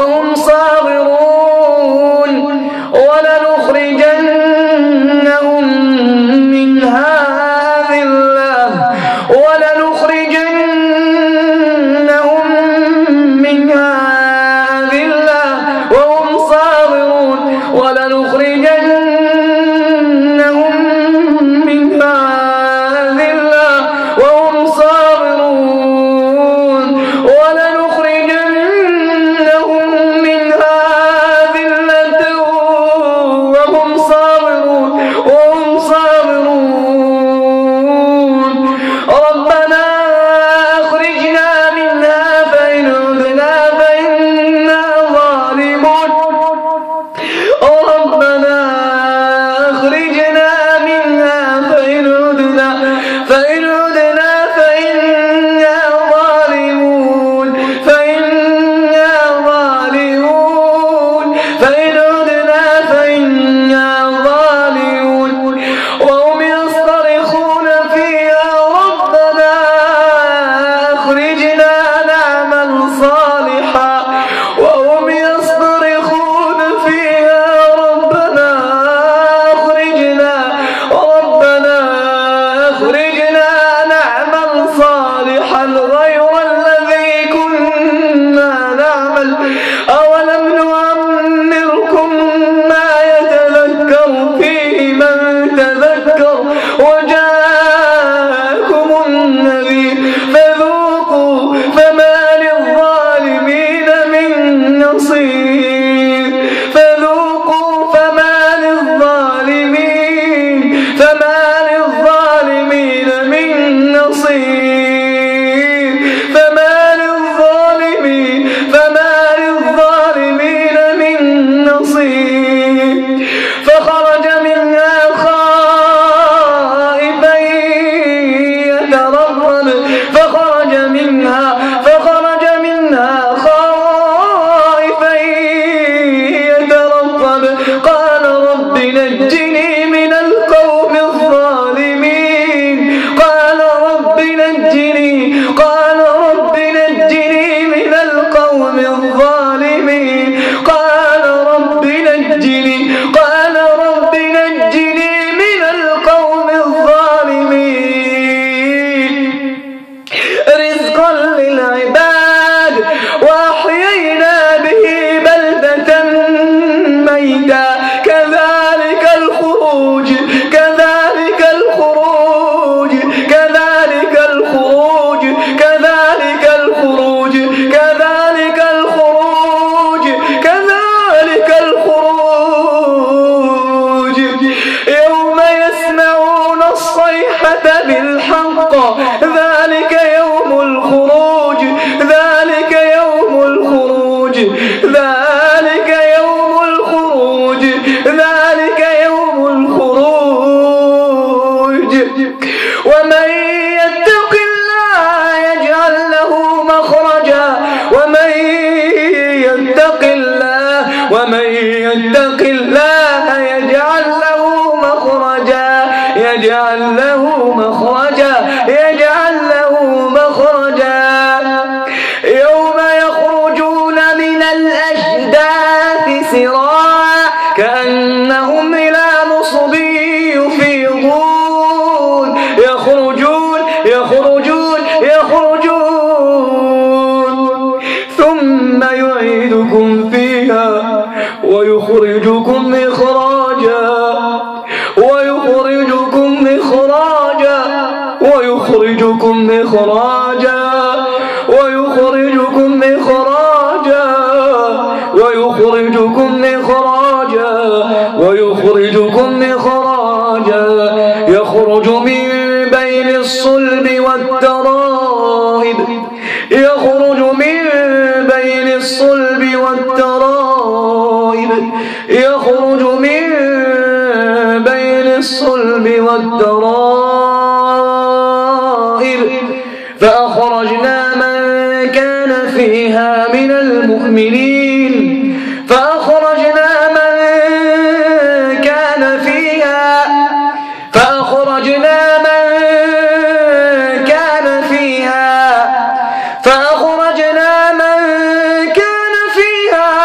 وهم صاغرون ولنخرجنهم منها أذلة وهم صاغرون ولنخرجنهم منها أذلة وهم صاغرون ولنخرجنهم منها أذلة وهم صاغرون ربنا أخرجنا منها فإن عدنا فإنا ظالمون ربنا أخرجنا منها فإن عدنا فإنا ظالمون فإن عدنا فإنا ظالمون وهم يصطرخون فيها ربنا أخرجنا نعمل صالحا وهم يصطرخون فيها ربنا أخرجنا نعمل صالحا غير الذي كنا نعمل أولم نعمركم ما يتذكر فيه من تذكر وجاءكم النذير فذوقوا فما للظالمين من نصير فخرج منها خائفا يترقب قال رب نجني من القوم الظالمين قال رب نجني من القوم الظالمين رزقا للعباد وأحيينا به بلدة ميتا كذلك الخروج يوم يسمعون الصيحة بالحق ذلك يوم الخروج ومن يتق الله يجعل له مخرجا ومن يتق الله يجعل له مخرجا يوم يخرجون من الأجداث سراعا كأنهم إلى نصب يفيضون يخرجون ثم يعيدكم فيها ويخرجكم إخراجا يخرج من بين الصلب والترائب فأخرجنا من كان فيها من المؤمنين فأخرجنا من كان فيها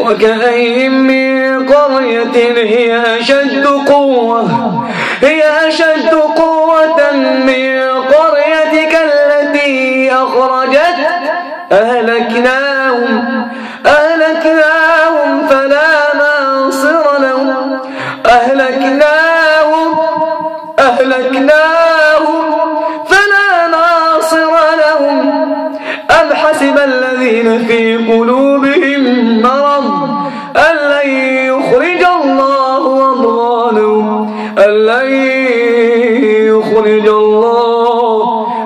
وكأين من قرية هي أشد قوة من قريتك التي أخرجت أهلكناهم فلا ناصر لهم أهلكناهم فلا ناصر لهم أم حسب الذين في قلوبهم مرض أن لن يخرج الله أضغانهم أن لن يخرج الله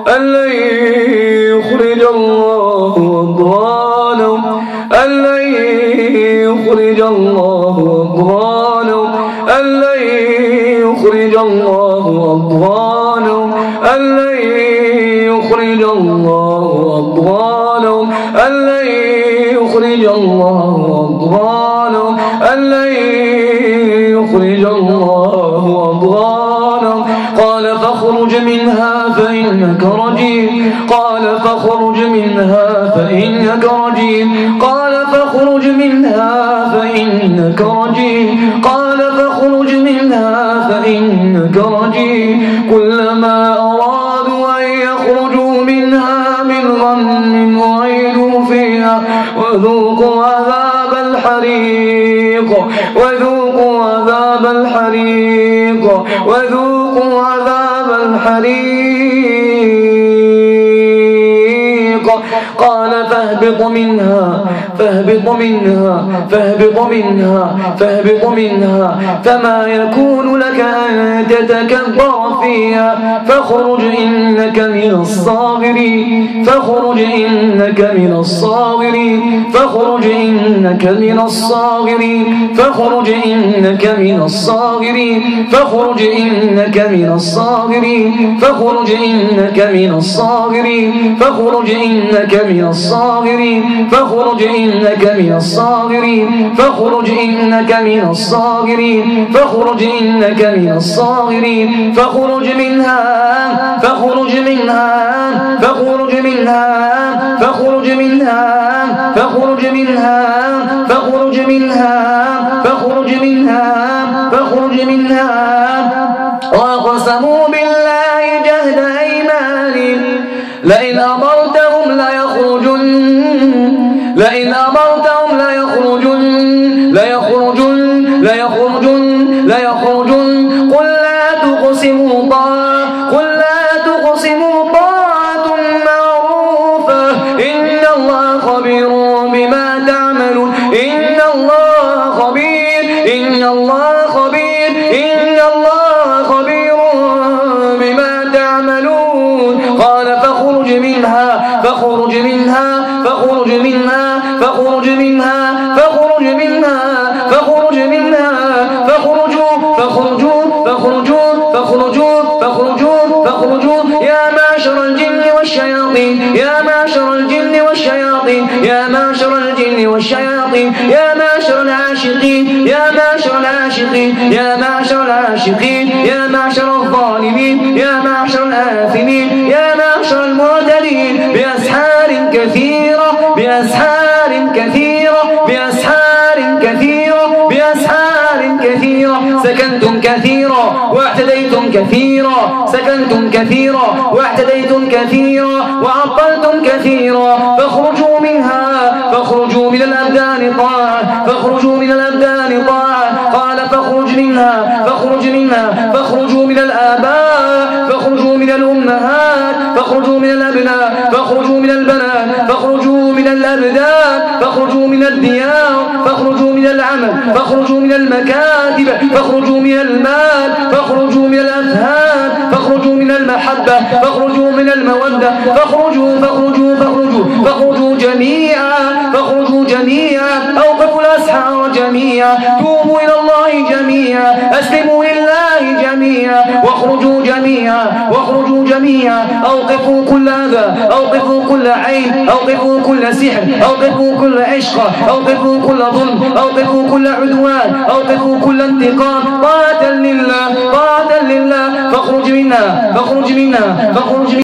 أضغانهم أن لن يخرج الله أضغانهم أن لن يخرج الله أضغانهم أن لن يخرج الله أضغانهم أن لن يخرج الله أضغانهم أن لن يخرج الله أضغانهم قال فاخرج منها فإنك رجيم قال فاخرج منها فإنك رجيم قال فاخرج منها فإنك رجيم قال فاخرج منها فإنك رجيم كلما أرادوا أن يخرجوا منها من غم أعيدوا فيها وذوقوا عذاب الحريق وذوقوا عذاب الحريق وذوقوا عذاب الحريق قال فاهبط منها فما يكون لك أن تتكبر فيها فاخرج إنك من الصاغرين فاخرج إنك من الصاغرين فاخرج إنك من الصاغرين فاخرج إنك من الصاغرين فاخرج إنك من الصاغرين فاخرج إنك من الصاغرين فاخرج إنك من الصاغرين فاخرج إنك من الصاغرين فاخرج إنك من الصاغرين فاخرج إنك من الصاغرين فاخرج منها فاخرج منها فاخرج منها فاخرج منها فاخرج منها فاخرج منها فاخرج منها فاخرج منها وأقسموا بالله جهد أيمانهم لئن أمرتهم ليخرجن لئن أمرتهم ليخرجن قل لا تقسموا طاعة معروفة إن الله خبير بما تعملون إن الله خبير بما تعملون قال فاخرج منها فاخرج منها فاخرج منها فاخرج منها فاخرج منها فاخرج منها فاخرجوا يا معشر الجن والشياطين يا معشر الجن والشياطين يا معشر الجن والشياطين يا معشر العاشقين يا معشر العاشقين يا معشر العاشقين يا معشر الظالمين يا معشر الآثمين يا معشر المعتدين بأسحار كثيرة بأسحار كثيرة بأسحار كثيرة بأسحار كثيرة سكنتم كثيرا واعتديتم كثيرا سكنتم كثيرا واعتديتم كثيرا وعطلتم كثيرا فاخرجوا منها فاخرجوا من الأبدان طاعة فاخرجوا من الأبدان طاعة قال فاخرج منها فاخرج منها فاخرجوا من الآباء فاخرجوا من الأمهات فاخرجوا من الأبناء فاخرجوا من البنات فاخرجوا من الأبدان فاخرجوا من الديار فاخرجوا من العمل فاخرجوا من المكاتب فاخرجوا من المال فاخرجوا من الأفهام فاخرجوا من المحبة فاخرجوا من المودة فاخرجوا جميعا أوقفوا الأسحار جميعا توبوا إلى الله جميعا أسلموا لله جميعا واخرجوا جميعا أوقفوا كل أذى أوقفوا كل عين أوقفوا كل سحر أوقفوا كل عشق أوقفوا كل ظلم أوقفوا كل عدوان أوقفوا كل انتقام طاعة لله فاخرج منها